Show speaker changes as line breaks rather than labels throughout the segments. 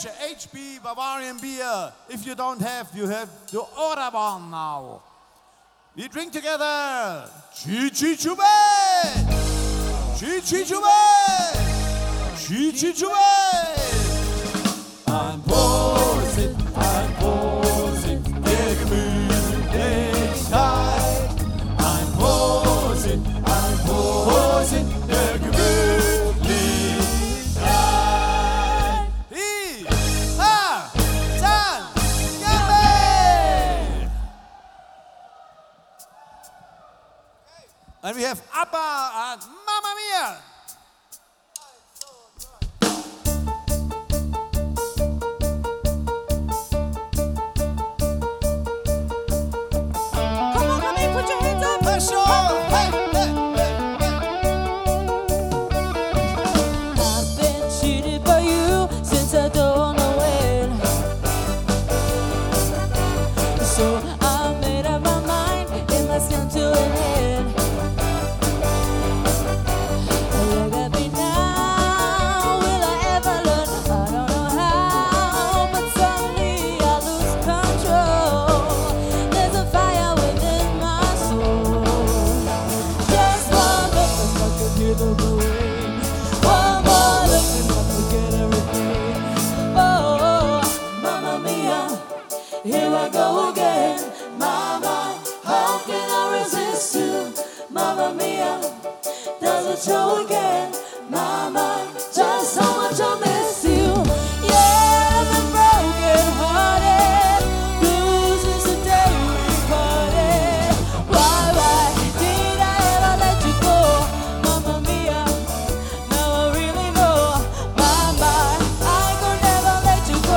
HB Bavarian beer. If you don't have, you have to order one now. We drink together. Chi Chube! Chi Chube! Chi Chube! I'm posing, der Gemütlichkeit. I'm posing, der Gemütlichkeit. Hi, ha, san, yummy! And we have ABBA and Mamma Mia.
Here I go again, Mama. How can I resist you, Mamma Mia? Does it show again, Mama? Just how much I miss you. Yeah, I've been broken hearted. Blues is the day we parted. Why did I ever let you go, Mamma Mia? Now I really know, Mama, I could never let you go.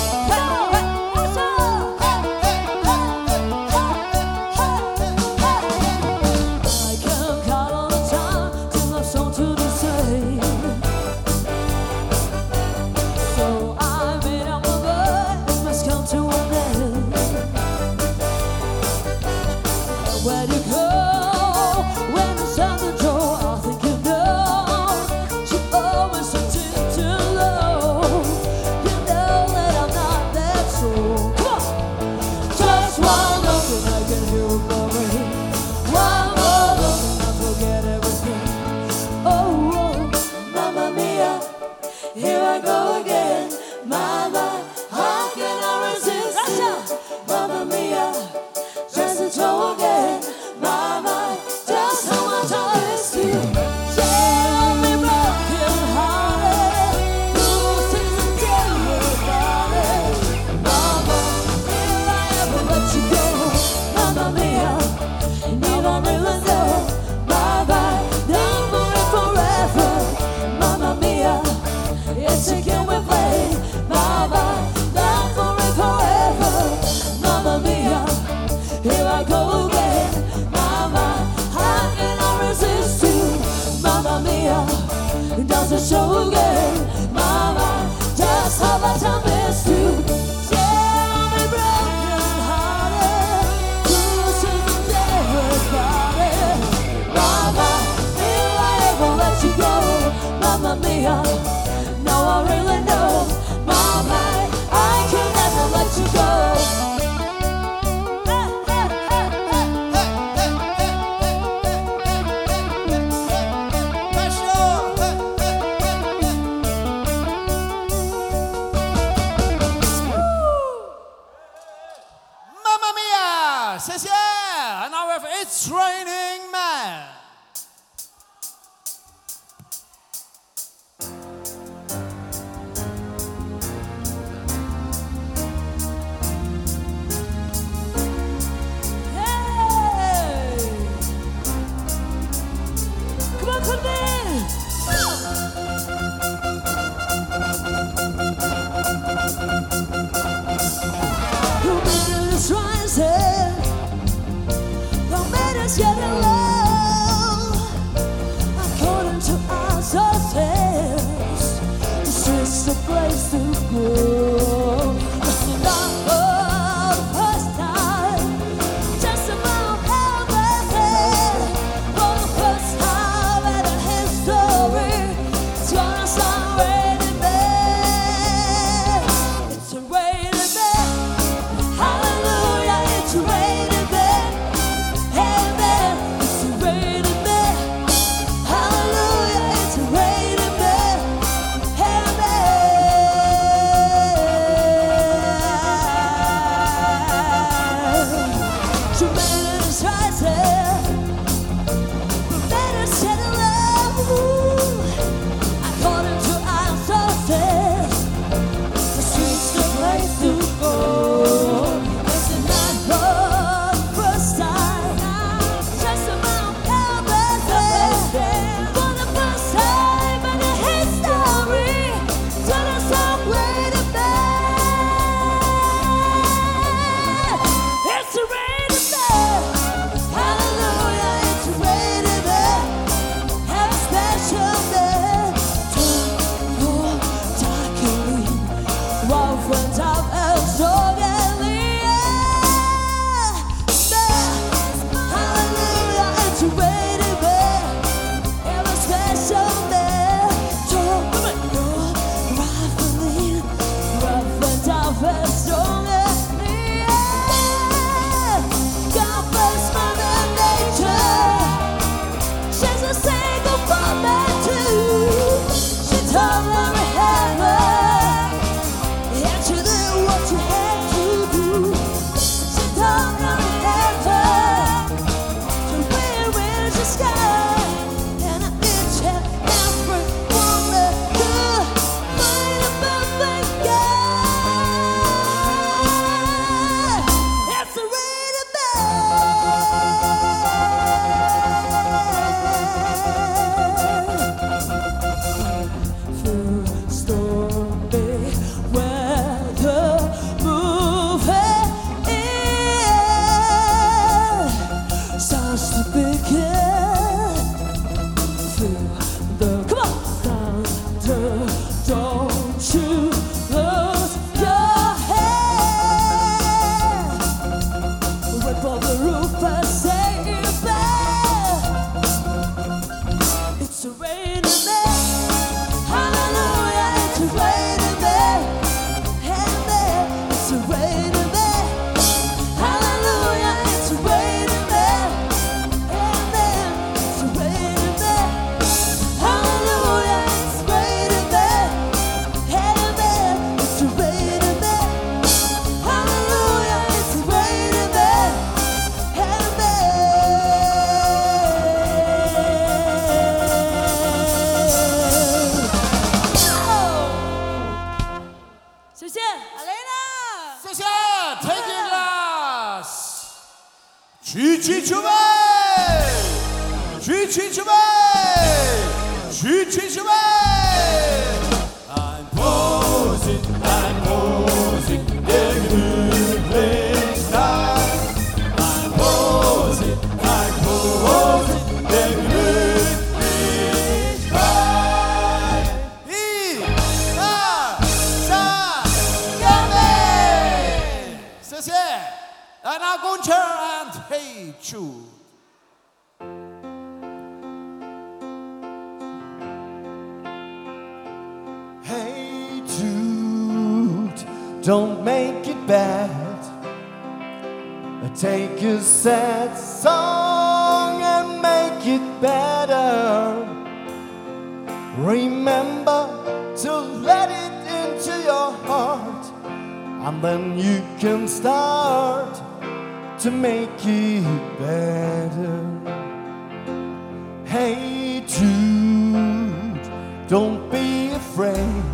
Where to go when the sun's control? I think you know she always sets it too low. You know that I'm not that soul. Come on, just one look and I can hear it bubbling. One more look and I forget everything. Oh, Mamma Mia, here I go again, Mama. How can I resist you, Mamma Mia? Just to show again, Mama, just how much I miss you. Yeah, I'm broken hearted. Losing the day without it. Mama, will I ever let you go? Mamma Mia, never really know. Mama, down for it forever. Mamma Mia, it's a game we play. Mama, down for it forever. Mamma Mia, here I go again, Mama. How can I resist you, Mamma Mia? Does it show again, Mama? Just how much I miss you. Yeah, I'm broken hearted. Losing the day without it. Mama, will I ever let you go, Mamma Mia? Now I really know, Mama, I can never let you go.
Says yeah, and now we have It's Raining Man.
Hey! Come on, come in! The wind is rising. The man is getting low.
주주주베 주주주베 주주주베 I'm posing 내 눈을 다 I'm posing 내 눈을 다 이하 사야메 谢谢 Anna Gunter and Hey Jude.
Hey Jude, don't make it bad. Take a sad song and make it better. Remember to let it into your heart, and then you can start to make it better. Hey Jude, don't be afraid.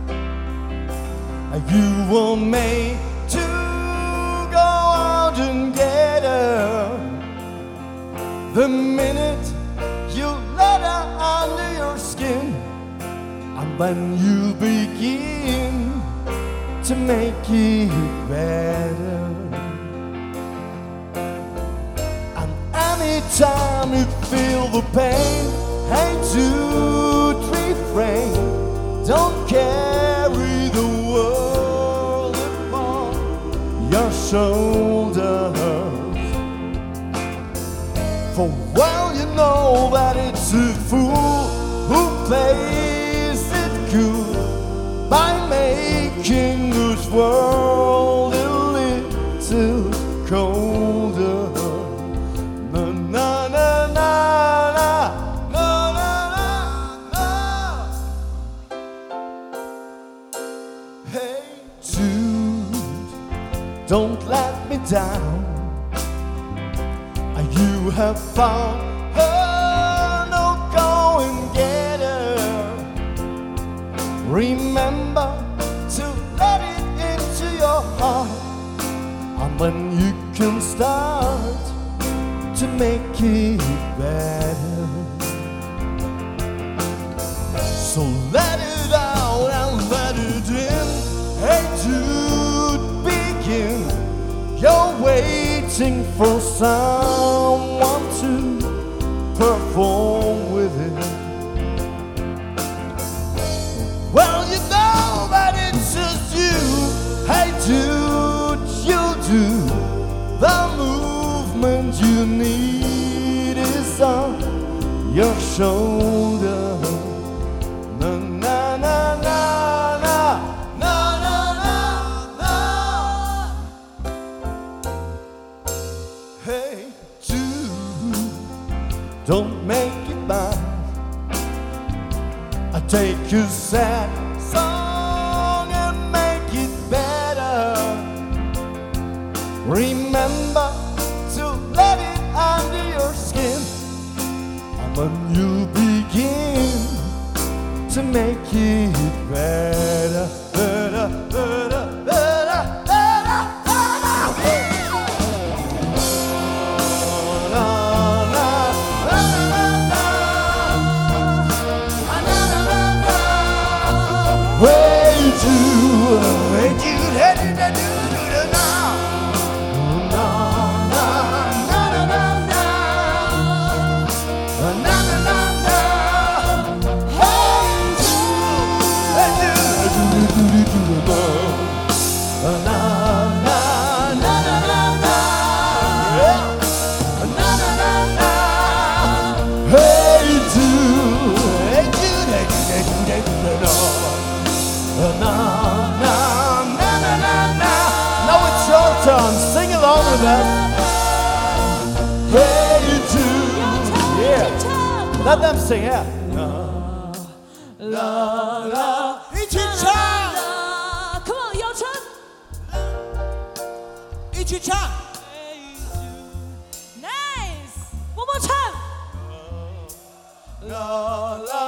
You were made to go out and get her. The minute you let her under your skin, and then you begin to make it better. And anytime you feel the pain, hey Jude, refrain. Don't carry the world upon your shoulders. For well you know that it's a fool who plays it cool by making this world a little colder. Na na na na na na na na. Hey Jude, don't let me down. You have found her, no go and get her. Remember to let it into your heart, and then you can start to make it better. So let it out and let it in. Hey Jude, begin. You're waiting for someone to perform with it. Well, you know that it's just you. Hey Jude, you'll do the movement you need is on your shoulder. Na na na na na na na na. Hey Jude, don't make it bad. I take your sad song and make it better. Remember to let it under your skin, and when you begin to make it better, better, better, better, better, better. Hey Jude, hey Jude, hey Jude, hey Jude, now. Na na na na na na, na na na na. Hey Jude, hey Jude, Jude, Jude, now. Na na na na na na, yeah. Na na na na. Hey Jude, hey Jude, hey Jude, hey Jude, hey Jude, now. Na na na na na na. Now it's your turn. Sing along with us. Hey Jude, yeah. Let them sing, yeah. La la.
이起唱
Come on, your turn.
一起唱
Nice. One more time.
La la.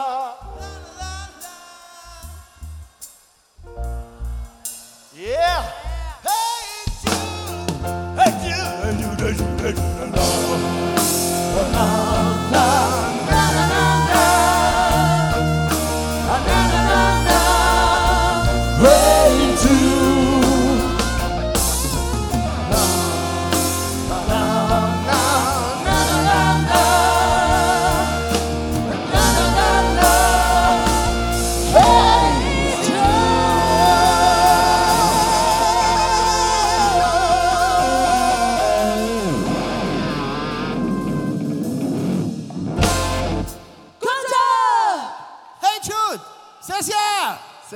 Yeah. Hey Jude, hey Jude, hey Jude, hey Jude, hey Jude.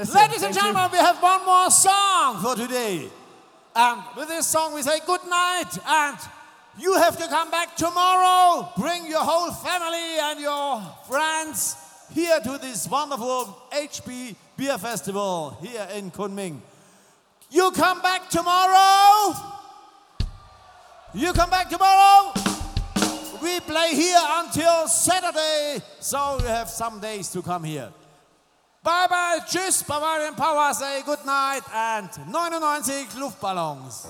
Ladies and gentlemen, we have one more song for today. And with this song we say good night, and you have to come back tomorrow. Bring your whole family and your friends here to this wonderful HB Beer Festival here in Kunming. You come back tomorrow. You come back tomorrow. We play here until Saturday, so you have some days to come here. Bye bye, tschüss, Bavarian Power, say good night and 99 Luftballons.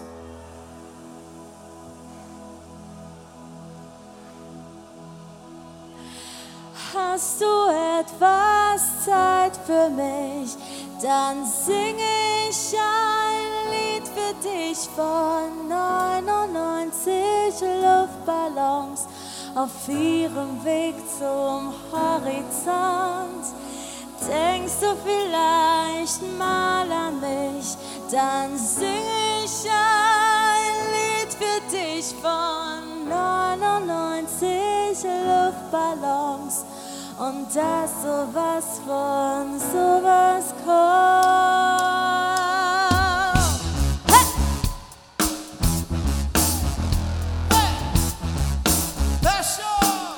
Hast du etwas Zeit für mich, dann singe ich ein Lied für dich von 99 Luftballons auf ihrem Weg zum Horizont. Denkst du vielleicht mal an mich, dann singe ich ein Lied für dich von 99 Luftballons und dass sowas von sowas kommt. Hey!
Hey! That's all!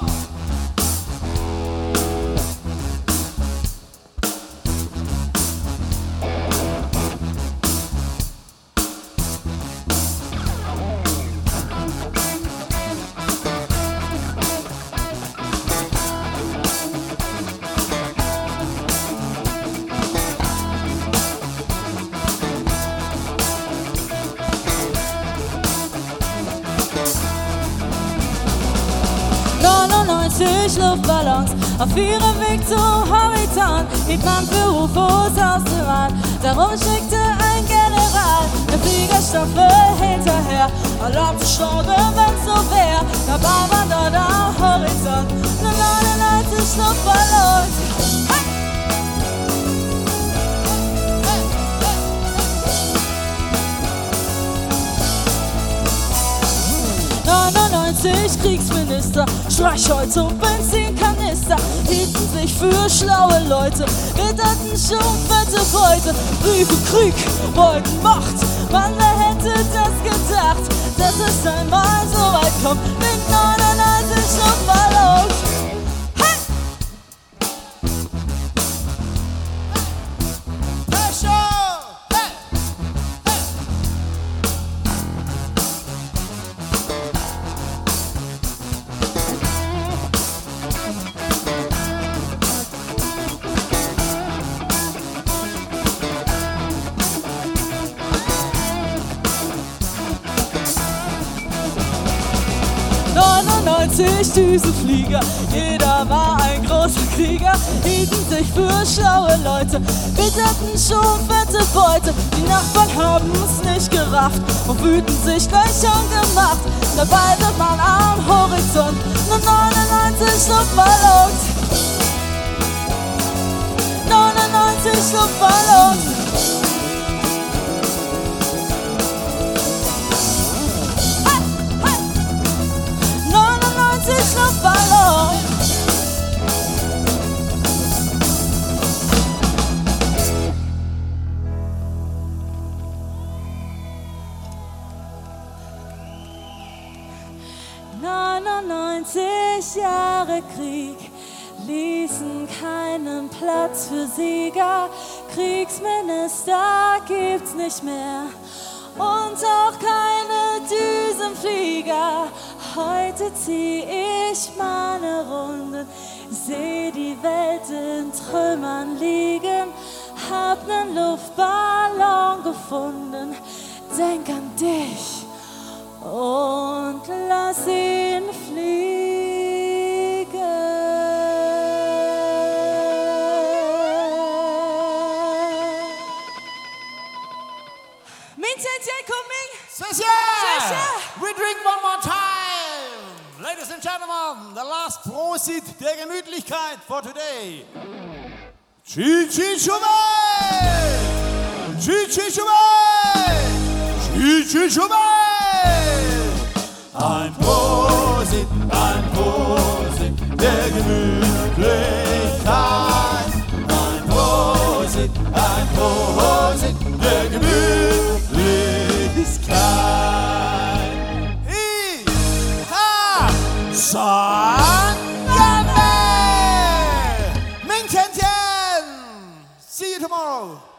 Luftballons auf ihrem Weg zum Horizont, hielt man für UFOs aus dem All. Darum schickte ein General der Fliegerstoffe hinterher, erlaubt zu schauen, wenn's so wär. Dabei war dort am Horizont nur 99 Luftballons. Hey! 99 Kriegsminister, Streichholz und Benzinkanister hielten sich für schlaue Leute, witterten schon fette Beute. Briefe Krieg, wollten Macht, Mann, wer hätte das gedacht, dass es einmal so weit kommt mit 99 Luftballons. Hey! Düsenflieger, jeder war ein großer Krieger, hielten sich für schlaue Leute, witterten schon fette Beute. Die Nachbarn haben's nicht gerafft und wüten sich gleich schon gemacht. Dabei wird man am Horizont nur 99 Luftballons. 99 Luftballons. Luftballon. 99 Jahre Krieg ließen keinen Platz für Sieger. Kriegsminister gibt's nicht mehr und auch keine Düsenflieger. Heute zieh ich meine Runde, seh die Welt in Trümmern liegen, hab nen Luftballon gefunden, denk an dich und lass ihn fliegen.
We drink one more time. Ladies and gentlemen, the last Prosit der Gemütlichkeit for today. Chi-chi Chubei! Chi-chi Chubei! Chi-chi Chubei! Ein Prosit der Gemütlichkeit. Ein Prosit holds it and holds it, the gemütlich sky. See you tomorrow.